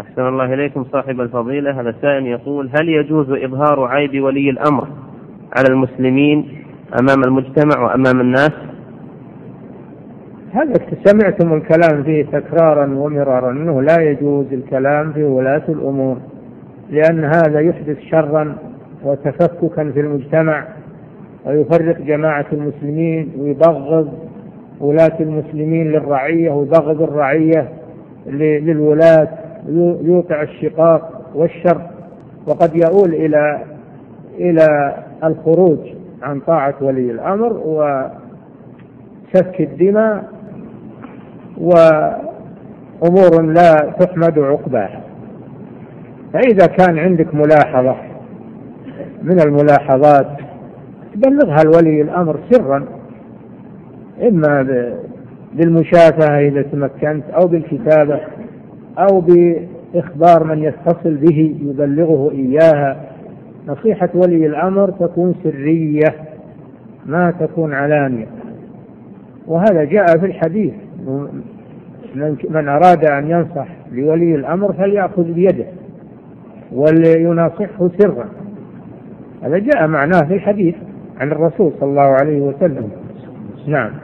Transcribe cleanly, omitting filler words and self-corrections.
أحسن الله إليكم صاحب الفضيلة. هذا سائل يقول: هل يجوز إظهار عيب ولي الأمر على المسلمين أمام المجتمع وأمام الناس؟ هذا سمعتم الكلام فيه تكرارا ومرارا، أنه لا يجوز الكلام في ولاة الأمور، لأن هذا يحدث شرا وتفككا في المجتمع ويفرق جماعة المسلمين ويبغض ولاة المسلمين للرعية ويبغض الرعية للولاة، يوقع الشقاق والشر، وقد يؤول إلى الخروج عن طاعة ولي الأمر وسفك الدماء وأمور لا تحمد عقباها. فإذا كان عندك ملاحظة من الملاحظات تبلغها لولي الأمر سرا، إما بالمشافهة إذا تمكنت، أو بالكتابة، أو بإخبار من يتصل به يبلغه إياها. نصيحة ولي الأمر تكون سرية ما تكون علانية، وهذا جاء في الحديث: من أراد أن ينصح لولي الأمر فليأخذ بيده وليناصحه سرا. هذا جاء معناه في الحديث عن الرسول صلى الله عليه وسلم. نعم.